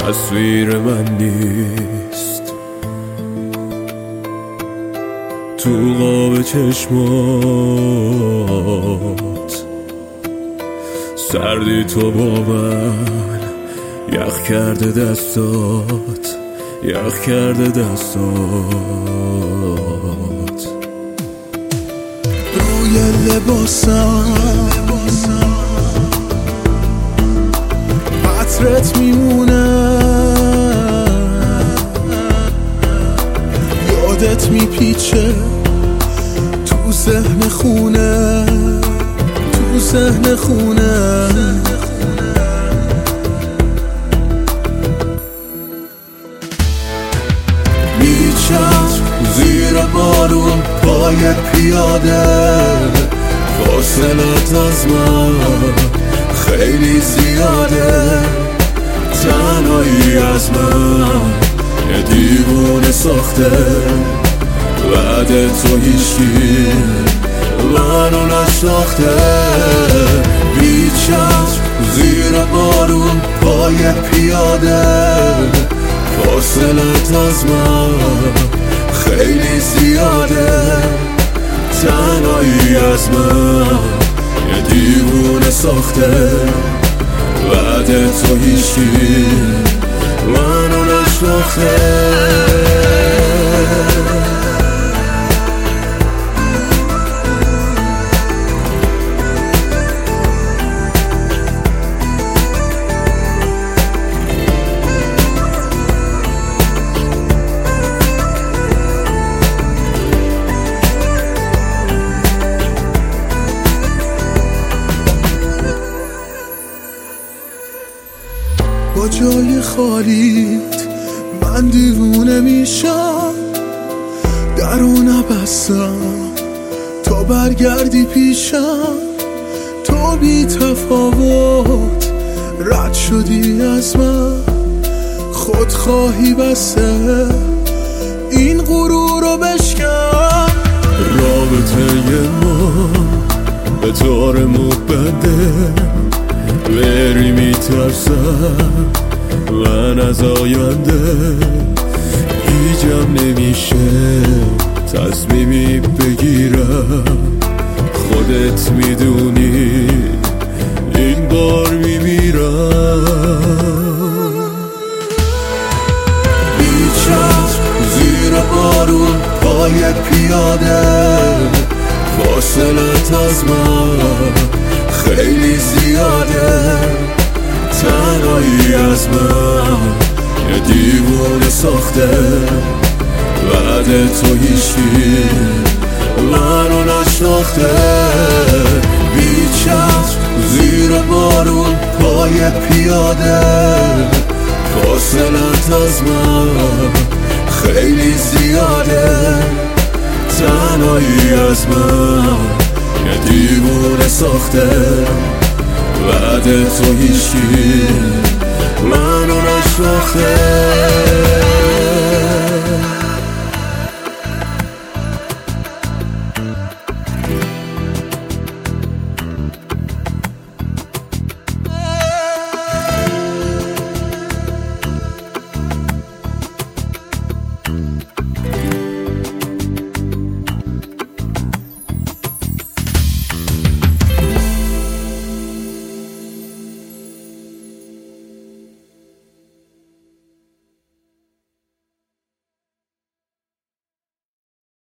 تصویر من نیست تو قاب چشمات. سردی تو با من یخ کرده دستات، یخ کرده دستات. روی لباسم عطرت میمونه، یادت میپیچه تو ذهن خونه، تو ذهن خونه. میچم زیر بارون پای پیاده، فاصلت از من خیلی زیاده. تنهایی از من یه دیوونه ساخته، بعد تو هیچکی منو نشناخته. بیچم زیر بارون پای پیاده، فاصلت از من خیلی زیاده. تنهایی از من یه دیوونه ساخته، بعد تو هیچکی منو نشناخته. با جای خالیت من دیوونه میشم، درو نبستم تا برگردی پیشم. تو بی تفاوت رد شدی از من، خودخواهی بسته این غرور رو بشکن. رابطه ما به طور مبنده، بری میترسم من از آینده. هیچم نمیشه تصمیمی بگیرم، خودت میدونی این بار میمیرم. بیچم زیر بارون پای پیاده، فاصلت از من خیلی زیاده. تنهایی از من یه دیوونه ساخته، بعد تو هیچکی منو نشناخته. بیچم زیر بارون پای پیاده، فاصلت از من خیلی زیاده. تنهایی از من یه دیوونه ساخته، بعد تو هیچکی منو نشناخته.